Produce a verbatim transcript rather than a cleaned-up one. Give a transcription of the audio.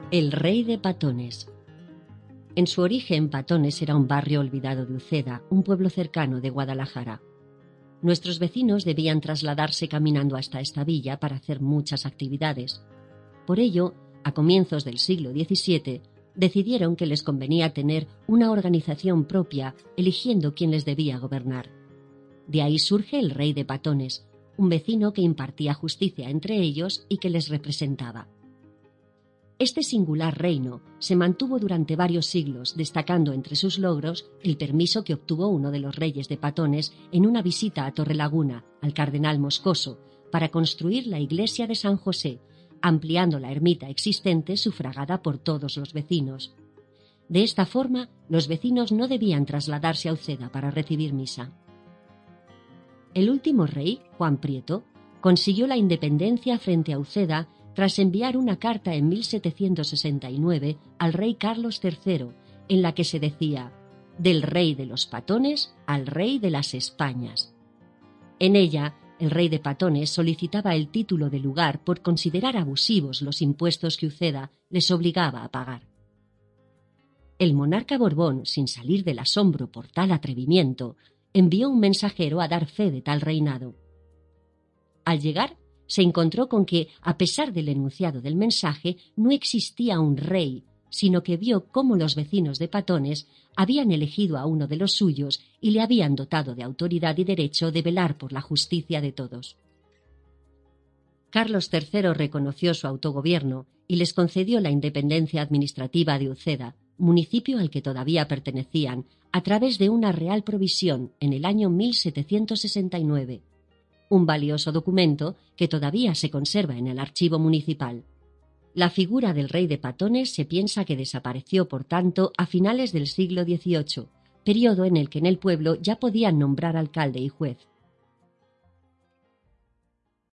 El rey de Patones. En su origen, Patones era un barrio olvidado de Uceda, un pueblo cercano de Guadalajara. Nuestros vecinos debían trasladarse caminando hasta esta villa para hacer muchas actividades. Por ello, a comienzos del siglo diecisiete, decidieron que les convenía tener una organización propia, eligiendo quién les debía gobernar. De ahí surge el rey de Patones, un vecino que impartía justicia entre ellos y que les representaba. Este singular reino se mantuvo durante varios siglos, destacando entre sus logros el permiso que obtuvo uno de los reyes de Patones en una visita a Torrelaguna, al cardenal Moscoso, para construir la iglesia de San José, ampliando la ermita existente sufragada por todos los vecinos. De esta forma, los vecinos no debían trasladarse a Uceda para recibir misa. El último rey, Juan Prieto, consiguió la independencia frente a Uceda tras enviar una carta en mil setecientos sesenta y nueve al rey Carlos tercero, en la que se decía «del rey de los Patones al rey de las Españas». En ella, el rey de Patones solicitaba el título de lugar por considerar abusivos los impuestos que Uceda les obligaba a pagar. El monarca Borbón, sin salir del asombro por tal atrevimiento, envió un mensajero a dar fe de tal reinado. Al llegar, se encontró con que, a pesar del enunciado del mensaje, no existía un rey, sino que vio cómo los vecinos de Patones habían elegido a uno de los suyos y le habían dotado de autoridad y derecho de velar por la justicia de todos. Carlos tercero reconoció su autogobierno y les concedió la independencia administrativa de Uceda, municipio al que todavía pertenecían, a través de una real provisión en el año mil setecientos sesenta y nueve. Un valioso documento que todavía se conserva en el archivo municipal. La figura del rey de Patones se piensa que desapareció, por tanto, a finales del siglo dieciocho, periodo en el que en el pueblo ya podían nombrar alcalde y juez.